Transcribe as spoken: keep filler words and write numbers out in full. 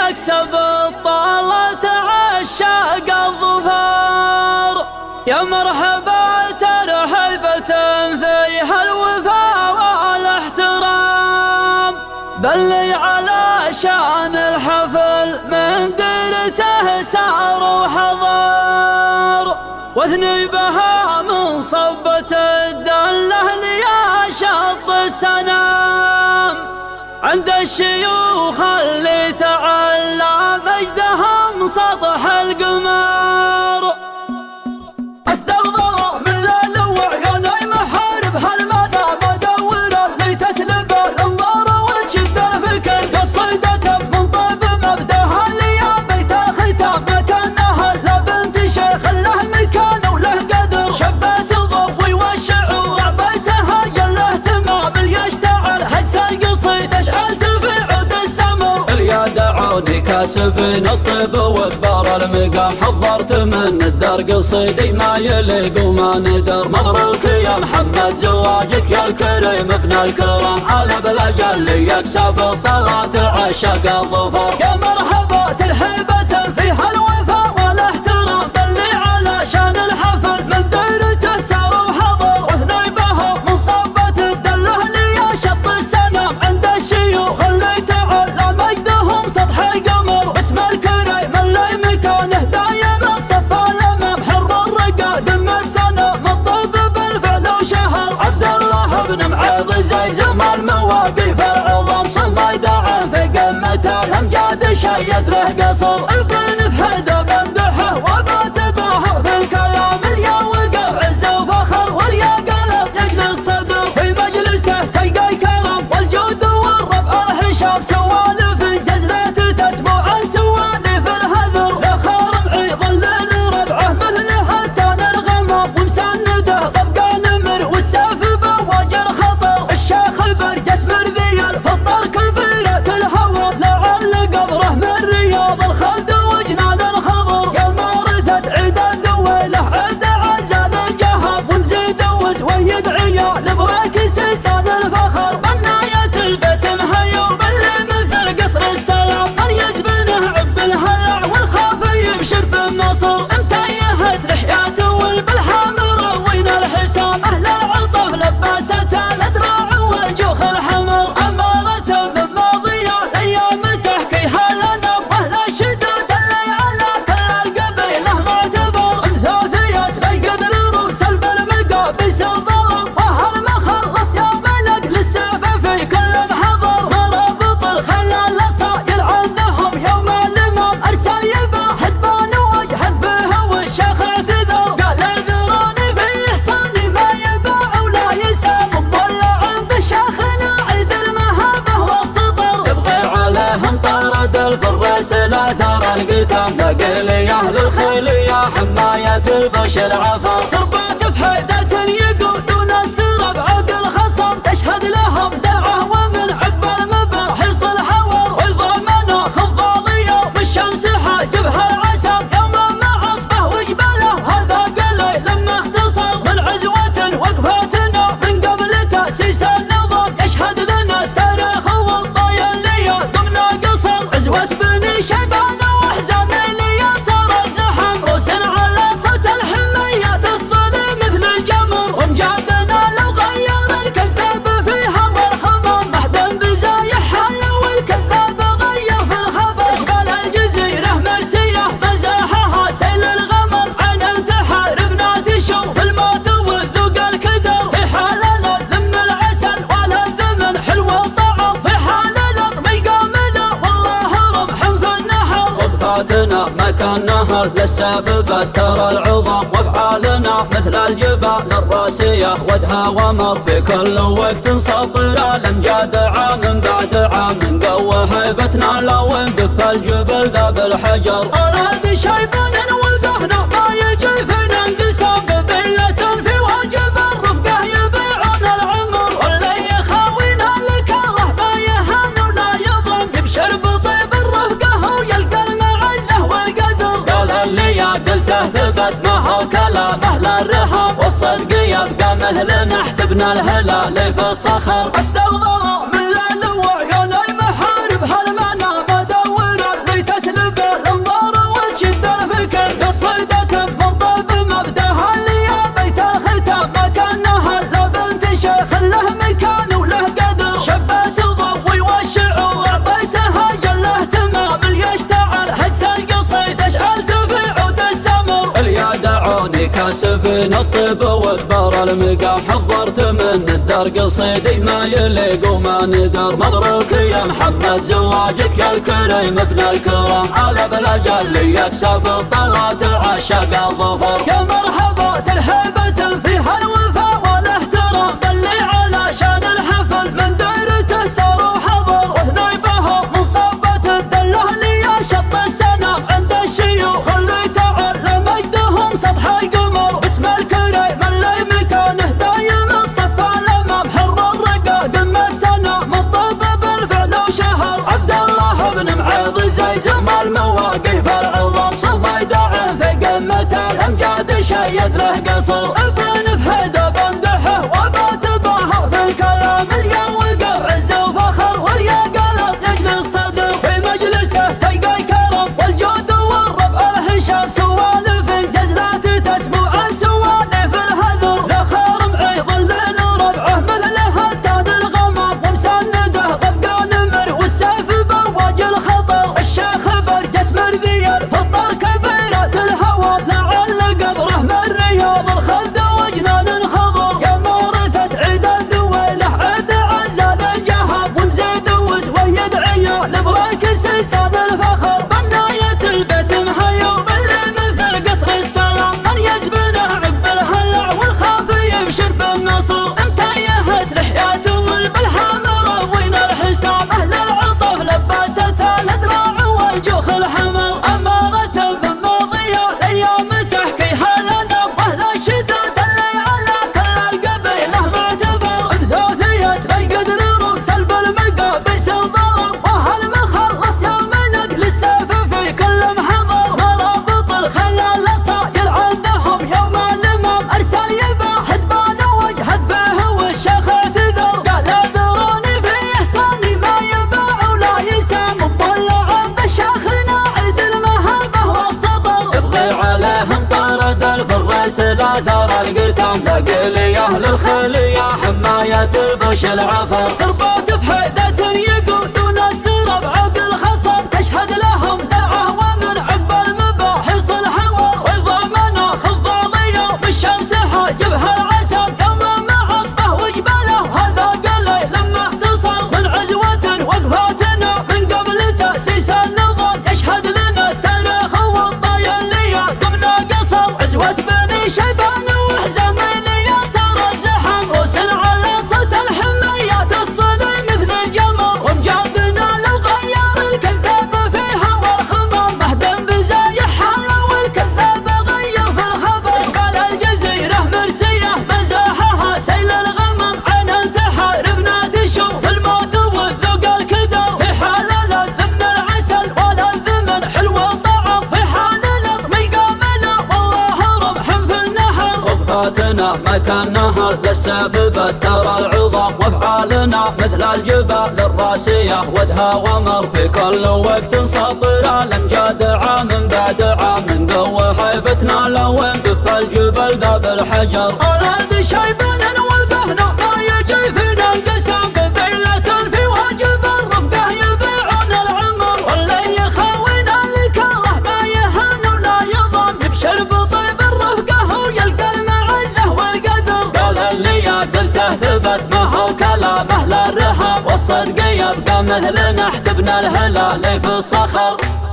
يكسب الطالة عشاق الظفار. يا مرحبا ترحيبة فيها الوفا والاحترام، بلي على شان الحفل من ديرته سار وحضار، واثني بها من صبة الدله ليا شط السنام، عند الشيوخ اللي تعلى مجدهم سطح القمر. استغفر من الوع يا نايم حارب هالمدى مدورة اللي تسلب الانظار وتشد الفكر، قصيدة من طيب مبداها الايام بيت الختام، مكانها لا بنت شيخ له مكان وله قدر، شبت الضوي والشعور اعطيتها جل اهتمام، يشتعل هجس القصيد اشعلت في عود السمر. يا دعوني كاسبين الطيب وكبار المقام، حضرت من الدار قصيدي ما يليق وما ندر. مبروك يا محمد زواجك يا الكريم ابن الكرام، على بالاجل يكسب الثلاث عشاق الظفر. يا مرحبا ترحيبة فيها الوفا والاحترام، بلي على شان الحفل من ديرته سار وحضر، واثني بها من صبة الدله ليا شط السنام، عند الشيوخ اللي تعلى مجدهم سطح القمر. اسم الكريم اللي مكانه دايم الصف الامام، حر الرقا دمت سنه مطيب بالفعل وشهر، عبد الله بن معاذ زي زمان مواقف العظام، صميد عن في قمته الامجاد شيد له قصر. ابن فهد بن دحه وبات به في الكلام، اليا وقف عز وفخر واليا قلب يجلس الصدر، في مجلسه تلقى الكرم والجود والربع الحشام، سوالف جزلة تسمع عن سوالف الهذر، لا خارم عيض الليل ربعه مثلها تان الغمام، ومسنده طبقه نمر والسيف بواجه الخطر. الشيخ برجس مرذيل فطر كبيرة الهوى، لعل قبره من رياض الخلد وجنان الخضر. يا مارثة عيد الدويله عيد عزال الجهاب، ومزيد ويدعي لبريك سيسان الفخر، بناية البيت مهيو باللي مثل قصر السلام، من يزبنه عب الهلع والخافي يبشر بالنصر. انتهت رحياته والبلحام روين الحسام، اهل العطف لباسته الادراع والجوخ الحمر، امارته من ماضيه الايام تحكيها لنا، واهل الشداد اللي على كل القبيله معتبر، انثاثيات للقدر روس بالمقابس الظلم، وهالمخلص يا ملك للسيف في كل محضر، مرابط الخيال الصايل عندهم يوم الامام، ارسل يباهد بان وجهد فيه والشيخ اعتذر، قال اعذروني في احساني ما يباع ولا يسام، مولع عند شيخنا عيد المهابه والسطر. يبقي عليهم طرد الفرس لا ثار القتام، لقي لي اهل الخيليه حمايه البشر عفا، صربات بحيدة يقودون السرب عقل الخصم، تشهد لهم دعوه ومن عقب المباحث الحور، واذا منع خضاليه بالشمس حاجبها العسام، يوم مع عصبه وجباله هذا قليل لما اختصر، من عزوه وقفتنا من قبل تاسيس النظام، يشهد لنا التاريخ والطايا اللي قمنا قصر، عزوه بني شيبان واحزام اللي صار الزحم، روس على صوت الحميه تصطلي مثل الجمر، ومجادنا لو غير الكذاب فيها والخمر، محدن بزايحها لو الكذاب غير في الخبر، جبال الجزيره مرسيه مزاحها سيل الغمر، عن انتحار بنات شوف الموت والذوق الكدر، في حالنا ذم العسل ولا الذمن حلو الطعم، في حالنا طمي قامنا والله رمح في النحر، وقفاتنا مكان نهر للسيف بتر العظام، وافعالنا مثل الجبال الراسيه ودها ومر، في كل وقت صبر الامجاد عام بعد عام، قوى هيبتنا لو اندف الجبل ذا بالحجر، ولد شيبان والقهنا ما يجي فينا انقسام، قبيله في واجب الرفقه يبيعون العمر، واللي يخاوينا الكره ما يهان ولا يظلم، يبشر بطيب الرفقه ويلقى المعزه والقدر، قال اللي يا قلته ثبت ما هو كلامه للرهام، والصدق يبقى مثل نحت ابن الهلال في الصخر. استغفر من الوع يا نايم حارب هالمنى مدور اللي كاسبين الطيب وكبر المقام، حضرت من الدار قصيدي ما يليق وما ندر. مبروك يا محمد زواجك يا الكريم ابن الكرام، على بالاجل يكسب الطلات عشاق الظفر. يا مرحبا ترحيبة فيها الوفاء والاحترام، بلي على شان الحفل من ديرته سار وحضر، وثنيبه من صبة الدله لي شط السنة عند الشيوخ اللي تعلى مجدهم سطح القمر. باسم الكريم اللي مكانه دايم الصف الامام، حر الرقا قمة سنة مطب بالفعل وشهر. عبد الله بن معيض زي زمال مواقف العظام، صميداع في قمة الامجاد شيد له قصر. ابن فهد بمدحه وبات باهر في الكلام، اليا وقف عز وفخر واليا قلط يجلس الصدر. في مجلسه تلقى الكرم والجود والربع الهشام، سوالف الجزلات تسمع سوالف الهذر. لخير معيض الليل ربعه مثله التاج الغمام، ومسنده غبقى نمر والسيف بواج الخطر. الشيخ برجس مرذي الفطر كبيرة الهوى، لعل قبره من رياض الخلد وجنان الخضر. يا مورثة عيد الدويلة عيد عزال الجهاب، ومزيد وزوه يدعي لبراك سيسان الفخر. بناية البيت مهيو باللي مثل قصر السلام، من يزبنه عقب الهلع والخافي يبشر بالنصر. انتهيت لحياته والبلحام روين الحساب، اهل العطف لباسته الادراع والجوخ الحمر. امارة بماضية الايام تحكيها لنا، واهل الشداد اللي على كل القبيله معتبر. انثوثية القدر وسلب المقابس الضرر، واهل مخلص يوم نقل السيف في كل محضر. مرابط الخلال صايل عندهم يوم الامام، ارسل يباحث بان وجهد فيه والشيخ اعتذر. قال اعذروني في احساني ما يباع ولا يسام، مطلعا بشيخنا عيد المهابه والسطر. ابقي عليهم طارد الفراس لا ثار القتام، لقي اهل الخليه حمايه البش العفر. صربات بحيدة يقودون السرب عقل خصم، تشهد لهم دعوه ومن عقب المباحث الحور. وضامنا خضاريه بالشمس حاجبها العسل، يوم مع عصبه وجبله هذا قليل لما اختصر. من عزوة وقفاتنا من قبل تأسيس النظام، يشهد لنا التاريخ والضايا اللي قمنا قصر. عزوة بني شيبان وحزمين ياسر الزحم، روسن على صوت الحمية تصطلي مثل الجمر. ومجادنا لو غير الكذاب فيها والخمام، مهدم بزايح حاله والكذاب غير في الخبر. جبال الجزيرة مرسية مزاحها سيل الغمم، عين انتحر بنات الشوف الموت والذوق الكدر. في حال الذم العسل والذمن حلو الطعم، في حال لطم القامنا والله رمح في النحر. وقفاتنا مكان نهر للسيف بترى العظام، وافعالنا مثل الجبال الراسيه ودها غمر. في كل وقت سطر الامجاد عام بعد عام، قوة هيبتنا لو اندف الجبل ذاب الحجر. اولاد شيبان والبهنا ما يجي فينا انقسام، بذيلة في واجب الرفقه يبيعون العمر. واللي يخاوينا الكره ما يهان ولا يضام، يبشر بطيب الرفقه ويلقى المعزه والقدر. قال اللي قلته ثبت ما هو كلامه لا الرهاب، والصدق يبقى مثل نحت ابن الهلال في الصخر.